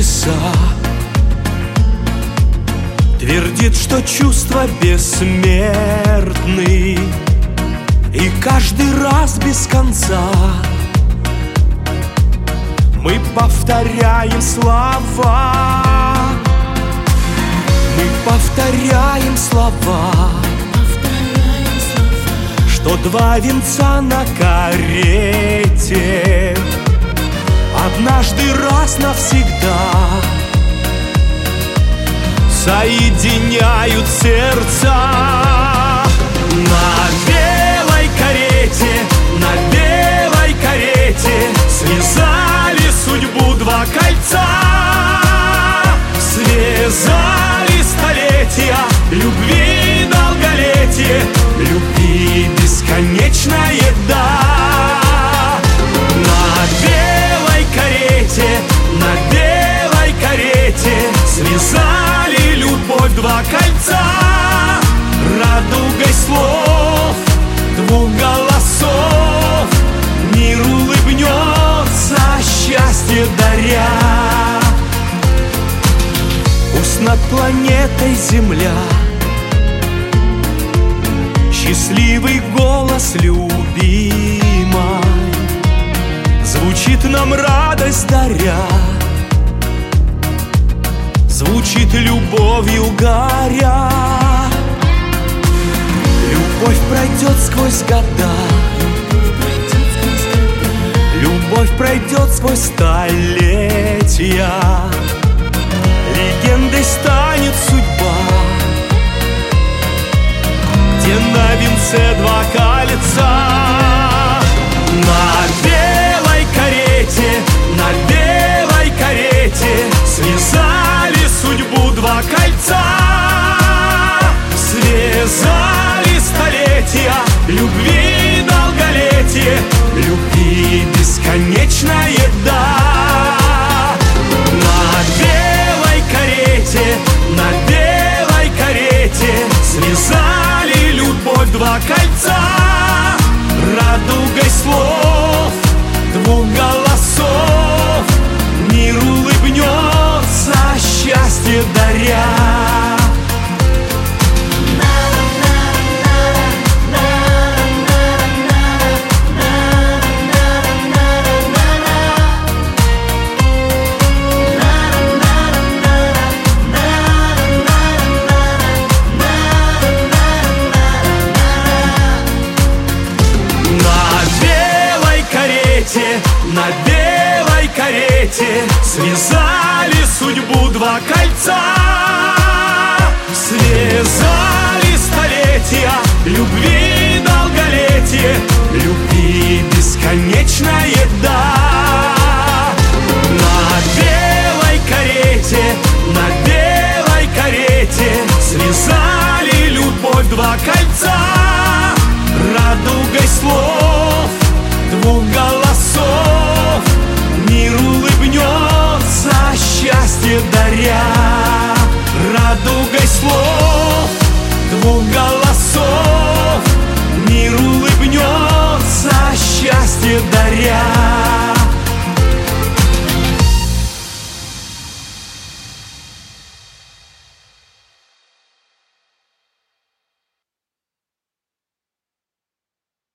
чудеса, твердит, что чувства бессмертны, и каждый раз без конца мы повторяем слова. Мы повторяем слова, что два венца на карете однажды раз навсегда соединяют сердца. На белой карете связали судьбу два кольца, связали столетия любви, долголетие, любви бесконечное, да. На белой карете связали любовь два кольца, радугой слов, двух голосов мир улыбнется, счастье даря. Пусть над планетой Земля счастливый голос любимой звучит нам, радость даря, звучит любовью горя. Любовь пройдет сквозь года, любовь пройдет сквозь столетия, легендой станет судьба, где на венце два кольца. На белой карете связали судьбу два кольца, связали столетия любви, долголетие, любви бесконечное, да. На белой карете связали любовь два кольца, радугой слов, двух голосов мир улыбнется, счастье даря. На белой карете связали судьбу два кольца, связали столетия любви, долголетие, любви бесконечное, да. На белой карете связали любовь два кольца, радугой слов, двух голосов мир улыбнется, счастье даря. Радугой слов, двух голосов